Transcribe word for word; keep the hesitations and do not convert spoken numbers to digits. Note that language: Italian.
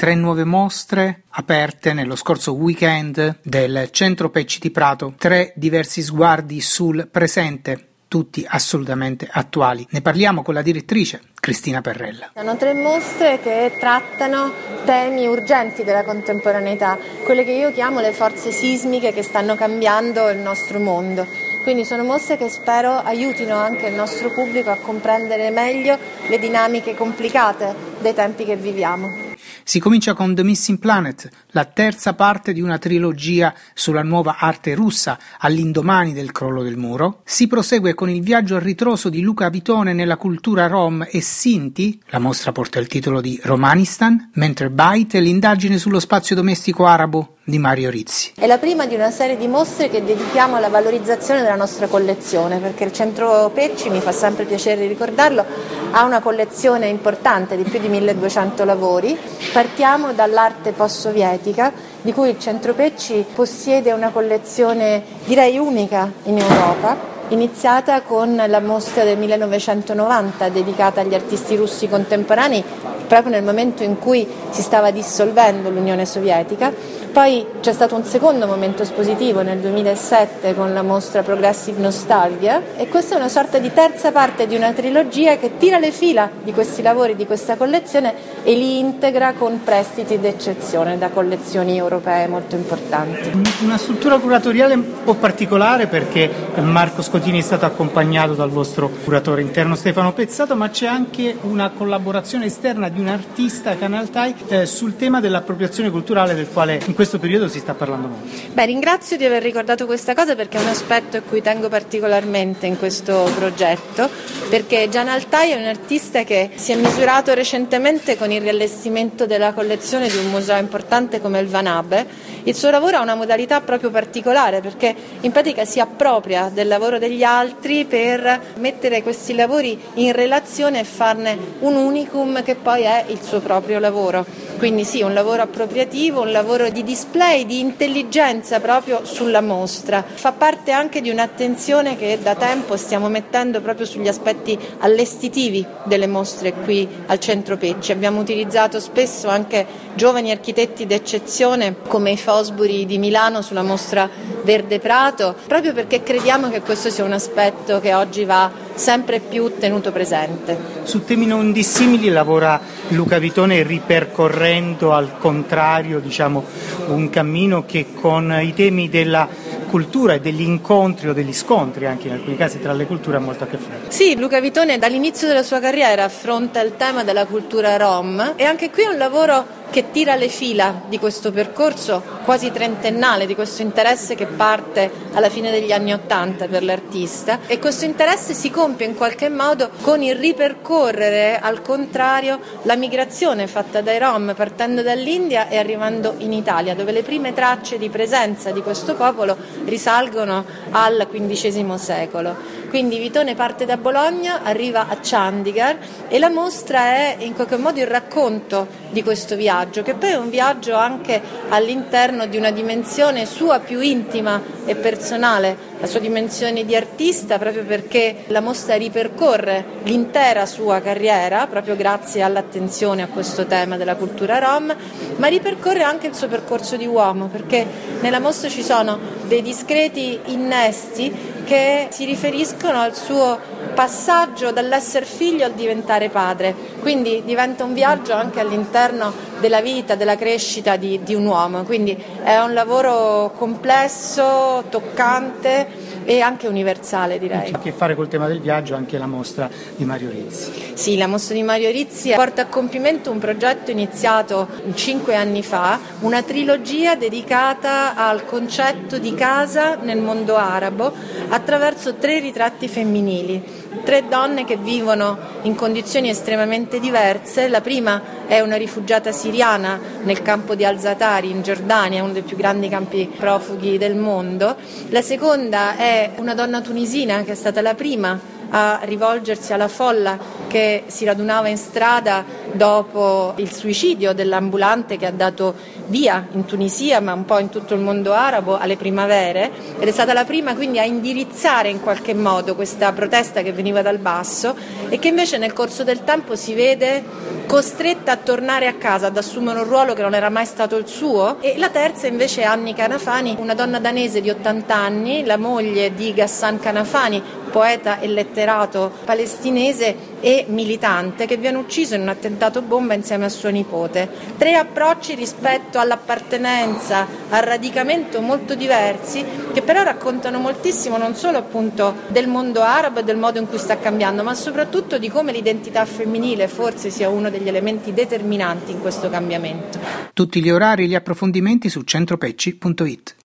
tre nuove mostre aperte nello scorso weekend del Centro Pecci di Prato, tre diversi sguardi sul presente, tutti assolutamente attuali. Ne parliamo con la direttrice Cristina Perrella. Sono tre mostre che trattano temi urgenti della contemporaneità, quelle che io chiamo le forze sismiche che stanno cambiando il nostro mondo. Quindi sono mostre che spero aiutino anche il nostro pubblico a comprendere meglio le dinamiche complicate dei tempi che viviamo. Si comincia con The Missing Planet, la terza parte di una trilogia sulla nuova arte russa all'indomani del crollo del muro. Si prosegue con il viaggio a ritroso di Luca Vitone nella cultura rom e Sinti, la mostra porta il titolo di Romanistan, mentre Bite è l'indagine sullo spazio domestico arabo di Mario Rizzi. È la prima di una serie di mostre che dedichiamo alla valorizzazione della nostra collezione, perché il Centro Pecci, mi fa sempre piacere ricordarlo, ha una collezione importante di più di milleduecento lavori. Partiamo dall'arte post-sovietica, di cui il Centro Pecci possiede una collezione direi unica in Europa, iniziata con la mostra del millenovecentonovanta dedicata agli artisti russi contemporanei, proprio nel momento in cui si stava dissolvendo l'Unione Sovietica. Poi c'è stato un secondo momento espositivo nel duemilasette con la mostra Progressive Nostalgia, e questa è una sorta di terza parte di una trilogia che tira le fila di questi lavori, di questa collezione, e li integra con prestiti d'eccezione da collezioni europee molto importanti. Una struttura curatoriale un po' particolare, perché Marco Scotini è stato accompagnato dal vostro curatore interno Stefano Pezzato, ma c'è anche una collaborazione esterna di un artista, Canaltai, eh, sul tema dell'appropriazione culturale, del quale in questo periodo si sta parlando molto. Beh, ringrazio di aver ricordato questa cosa, perché è un aspetto a cui tengo particolarmente in questo progetto, perché Gian Altai è un artista che si è misurato recentemente con il riallestimento della collezione di un museo importante come il Van Abbe. Il suo lavoro ha una modalità proprio particolare, perché in pratica si appropria del lavoro degli altri per mettere questi lavori in relazione e farne un unicum che poi è il suo proprio lavoro. Quindi sì, un lavoro appropriativo, un lavoro di display, di intelligenza proprio sulla mostra. Fa parte anche di un'attenzione che da tempo stiamo mettendo proprio sugli aspetti allestitivi delle mostre qui al Centro Pecci. Abbiamo utilizzato spesso anche giovani architetti d'eccezione come i Fosbury di Milano sulla mostra Verde Prato, proprio perché crediamo che questo sia un aspetto che oggi va sempre più tenuto presente. Su temi non dissimili lavora Luca Vitone, ripercorrendo al contrario, diciamo, un cammino che con i temi della cultura e degli incontri o degli scontri, anche in alcuni casi tra le culture, ha molto a che fare. Sì, Luca Vitone dall'inizio della sua carriera affronta il tema della cultura rom, e anche qui è un lavoro che tira le fila di questo percorso quasi trentennale, di questo interesse che parte alla fine degli anni Ottanta per l'artista, e questo interesse si compie in qualche modo con il ripercorrere al contrario la migrazione fatta dai rom partendo dall'India e arrivando in Italia, dove le prime tracce di presenza di questo popolo risalgono al quindicesimo secolo. Quindi Vitone parte da Bologna, arriva a Chandigarh, e la mostra è in qualche modo il racconto di questo viaggio, che poi è un viaggio anche all'interno di una dimensione sua più intima e personale, la sua dimensione di artista, proprio perché la mostra ripercorre l'intera sua carriera, proprio grazie all'attenzione a questo tema della cultura rom, ma ripercorre anche il suo percorso di uomo, perché nella mostra ci sono dei discreti innesti che si riferiscono al suo passaggio dall'essere figlio al diventare padre, quindi diventa un viaggio anche all'interno della vita, della crescita di, di un uomo, quindi è un lavoro complesso, toccante e anche universale, direi. Ha a che fare col tema del viaggio anche la mostra di Mario Rizzi. Sì, la mostra di Mario Rizzi porta a compimento un progetto iniziato cinque anni fa, una trilogia dedicata al concetto di casa nel mondo arabo attraverso tre ritratti femminili. Tre donne che vivono in condizioni estremamente diverse. La prima è una rifugiata siriana nel campo di Al-Zatari in Giordania, uno dei più grandi campi profughi del mondo. La seconda è una donna tunisina che è stata la prima a rivolgersi alla folla che si radunava in strada dopo il suicidio dell'ambulante che ha dato via in Tunisia, ma un po' in tutto il mondo arabo, alle primavere, ed è stata la prima quindi a indirizzare in qualche modo questa protesta che veniva dal basso e che invece nel corso del tempo si vede costretta a tornare a casa, ad assumere un ruolo che non era mai stato il suo. E la terza invece è Anni Kanafani, una donna danese di ottanta anni, la moglie di Ghassan Kanafani, poeta e letterato palestinese e militante, che viene ucciso in un attentato bomba insieme a suo nipote. Tre approcci rispetto all'appartenenza, al radicamento molto diversi, che però raccontano moltissimo non solo appunto del mondo arabo e del modo in cui sta cambiando, ma soprattutto di come l'identità femminile forse sia uno degli elementi determinanti in questo cambiamento. Tutti gli orari e gli approfondimenti su centropecci punto it.